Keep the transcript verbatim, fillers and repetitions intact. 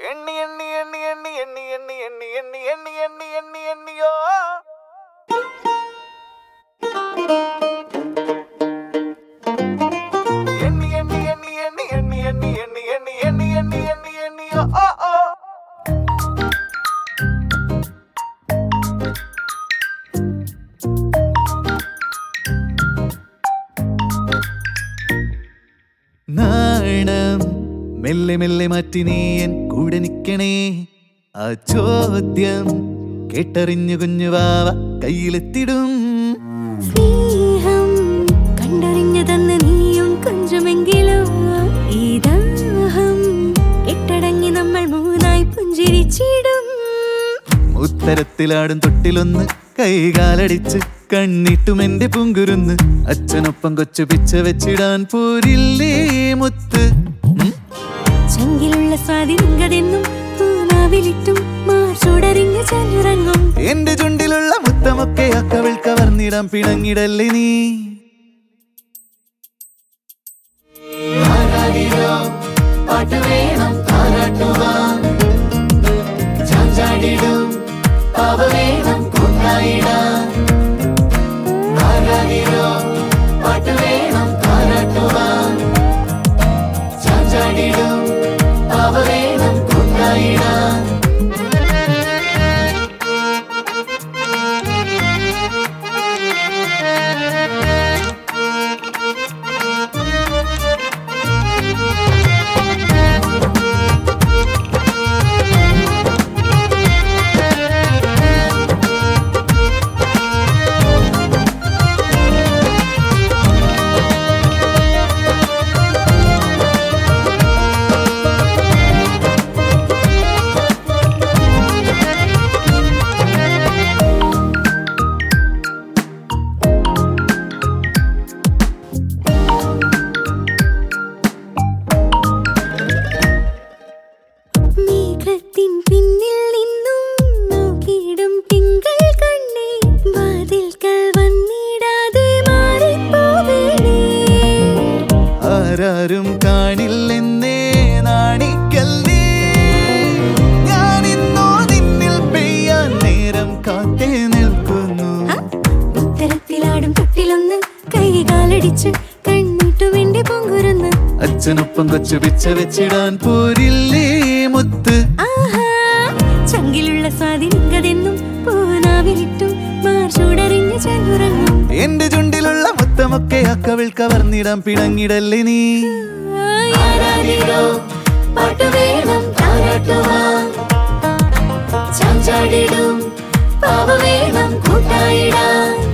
എണ്ണി എണ്ണി എണ്ണി എണ്ണി എണ്ണി എണ്ണി എണ്ണി എണ്ണി എണ്ണി എണ്ണി എണ്ണി എണ്ണിയോ എണ്ണി എണ്ണി എണ്ണി എണ്ണി എണ്ണി എണ്ണി എണ്ണി എണ്ണി എണ്ണി എണ്ണി എണ്ണി എണ്ണിയോ ഓ ഓ നാണം മെല്ലെ മെല്ലെ മാറ്റി നീ എൻ കൂടെ നിക്കണേ. ആ ചോദ്യം കേട്ടറിഞ്ഞു കുഞ്ഞു വാവ കയ്യിലെത്തിടും. സ്നേഹം കണ്ടറിഞ്ഞതെന്ന് നീയും കൊഞ്ചുമെങ്കിലോ ഈ ദാഹം കെട്ടടങ്ങി നമ്മൾ മൂന്നായി പുഞ്ചിരിച്ചിടും. ഉത്തരത്തിലാടും തൊട്ടിലൊന്ന് കൈകാലടിച്ച് കണ്ണിട്ടും എന്റെ പുങ്കുരുന്ന് അച്ഛനൊപ്പം കൊച്ചു പിച്ച വെച്ചിടാൻ പോരില്ലേ മുത്ത്. ചങ്കിലുള്ള സ്വാധീനതെന്നും പൂനാവിലിട്ടും മാർച്ചോടറിഞ്ഞ ചലുറങ്ങും. എന്റെ ചുണ്ടിലുള്ള മുത്തമൊക്കെ അക്കവിൾ കവർന്നിടാൻ പിണങ്ങിടല്ലേ നീ. പാട്ട് വേണം താരാട്ടുവാൻ ചാഞ്ചാടിടും പാവ വേണം കൊണ്ടായിടാൻ. പാട്ട് വേണം താരാട്ടുവാൻ ചാഞ്ചാടിടും പാവ വേണം കൊണ്ടായിടാൻ. പിന്നിൽ നിന്നും നോക്കിയിടും തിങ്കൾ കണ്ണേ വാതിൽക്കൽ വന്നിടാതെ മാറിപ്പോവേണേ. ആരാരും കാണില്ലെന്നേ നാണിക്കല്ലേ ഞാനിന്നോ നിന്നിൽ പെയ്യാൻ നേരം കാത്തേ നിൽക്കുന്നു. ഉത്തരത്തിലാടും തൊട്ടിലൊന്ന് കൈകാലടിച്ച് കണ്ണിട്ടും എന്റെ പൊങ്കുരുന്ന് അച്ഛനൊപ്പം കൊച്ചു പിച്ച വെച്ചിടാൻ പോരില്ലേ മുത്ത്. ചങ്കിലുള്ള സ്വാധീനതെന്നും പൂനാവിലിട്ടും മാർച്ചോടറിഞ്ഞ ചലുറങ്ങും. എന്റെ ചുണ്ടിലുള്ള മുത്തമൊക്കെ അക്കവിൾ കവർന്നിടാൻ പിണങ്ങിടല്ലേ നീ. പാട്ട് വേണം താരാട്ടുവാൻ ചാഞ്ചാടിടും പാവ വേണം കൂട്ടായിടാൻ.